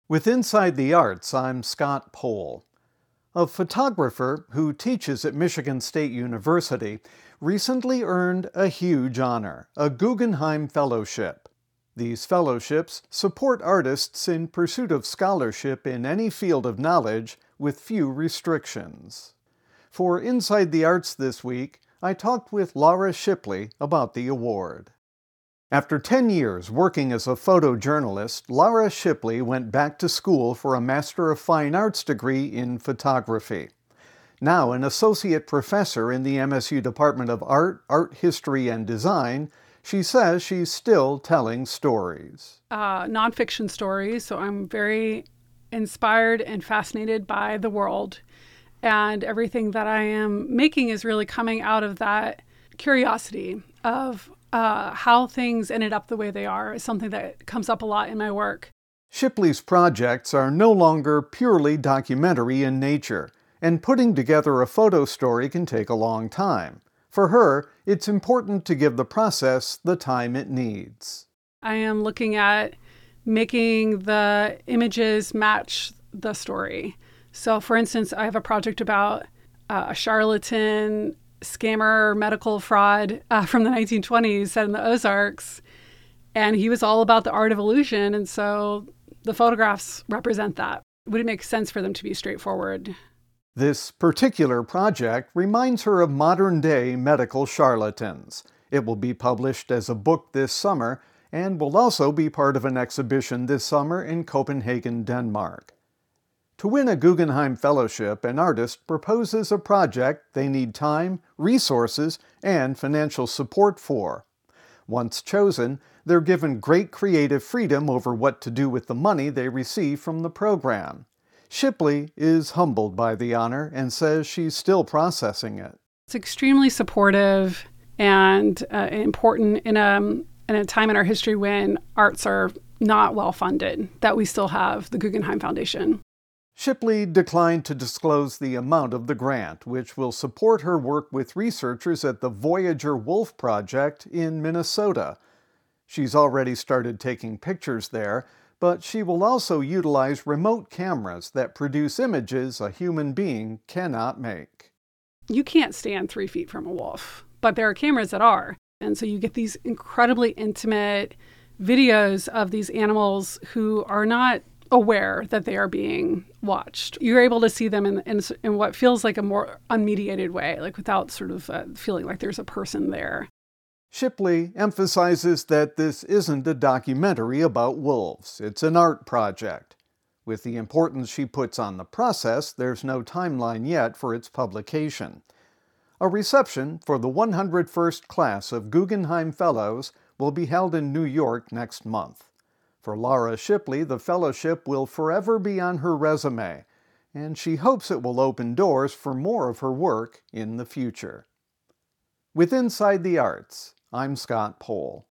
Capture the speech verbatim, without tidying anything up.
With Inside the Arts, I'm Scott Pohl. A photographer who teaches at Michigan State University recently earned a huge honor, a Guggenheim Fellowship. These fellowships support artists in pursuit of scholarship in any field of knowledge with few restrictions. For Inside the Arts this week, I talked with Laura Shipley about the award. After ten years working as a photojournalist, Laura Shipley went back to school for a Master of Fine Arts degree in photography. Now an associate professor in the M S U Department of Art, Art History, and Design, she says she's still telling stories. Uh, nonfiction stories, so I'm very inspired and fascinated by the world. And everything that I am making is really coming out of that curiosity of Uh, how things ended up the way they are is something that comes up a lot in my work. Shipley's projects are no longer purely documentary in nature, and putting together a photo story can take a long time. For her, it's important to give the process the time it needs. I am looking at making the images match the story. So, for instance, I have a project about uh, a charlatan scammer medical fraud uh, from the nineteen twenties set in the Ozarks. And he was all about the art of illusion. And so the photographs represent that. Would it make sense for them to be straightforward? This particular project reminds her of modern-day medical charlatans. It will be published as a book this summer and will also be part of an exhibition this summer in Copenhagen, Denmark. To win a Guggenheim Fellowship, an artist proposes a project they need time, resources, and financial support for. Once chosen, they're given great creative freedom over what to do with the money they receive from the program. Shipley is humbled by the honor and says she's still processing it. It's extremely supportive and uh, important in a, in a time in our history when arts are not well funded, that we still have the Guggenheim Foundation. Shipley declined to disclose the amount of the grant, which will support her work with researchers at the Voyager Wolf Project in Minnesota. She's already started taking pictures there, but she will also utilize remote cameras that produce images a human being cannot make. You can't stand three feet from a wolf, but there are cameras that are. And so you get these incredibly intimate videos of these animals who are not aware that they are being watched. You're able to see them in, in, in what feels like a more unmediated way, like without sort of uh, feeling like there's a person there. Shipley emphasizes that this isn't a documentary about wolves. It's an art project. With the importance she puts on the process, there's no timeline yet for its publication. A reception for the one hundred first class of Guggenheim Fellows will be held in New York next month. For Laura Shipley, the fellowship will forever be on her resume, and she hopes it will open doors for more of her work in the future. With Inside the Arts, I'm Scott Pohl.